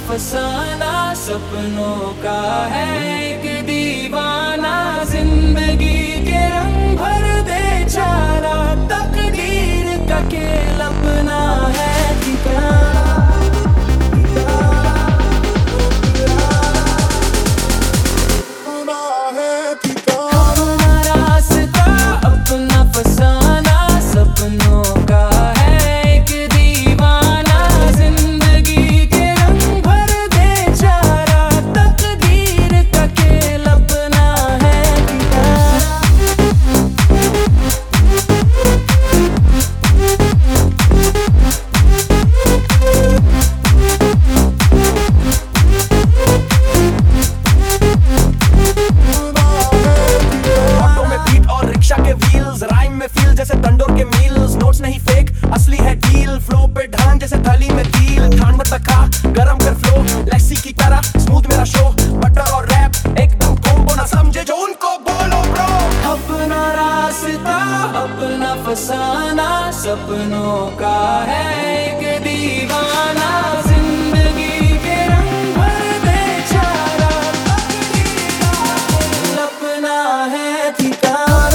फसाना सपनों का है एक दीवाना, जिंदगी के रंग भर दे चारा, तकदीर का खेल अपना है ठिकाना। अपना रास्ता अपना फसाना सपनों का है एक दीवाना, जिंदगी के रंग भर दे चारा, तकदीर का खेल अपना है जैसे तंदूर के मील्स, नोट्स नहीं फेक असली है डील, फ्लो पे ढान जैसे थाली में कील, खान मत खा गरम कर फ्लो, लस्सी की तरह स्मूथ मेरा शो, बटर और रैप एकदम कॉम्बो, ना समझे जो उनको बोलो ब्रो। अपना रास्ता अपना फसाना सपनों का है एक दीवाना, जिंदगी के रंग भर दे चारा, तकदीर का खेल अपना है ठिकाना।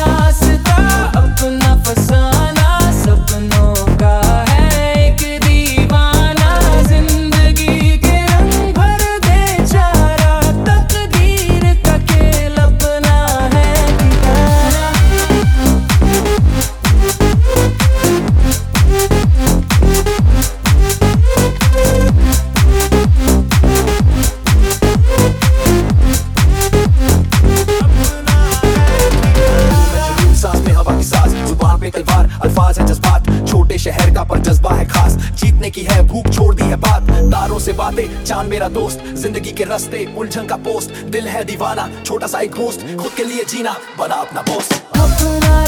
अपना फसाना सपनों का है एक दीवाना, जिंदगी के रंग भर दे चारा, तकदीर का खेल अपना है ठिकाना। तलवार अल्फाज है जज्बात, छोटे शहर का पर जज्बा है खास, जीतने की है भूख छोड़ दी है बात, तारों से बातें चांद मेरा दोस्त, जिंदगी के रास्ते उलझन का पोस्ट, दिल है दीवाना छोटा सा एक घोस्ट, खुद के लिए जीना बना अपना पोस्ट। अपना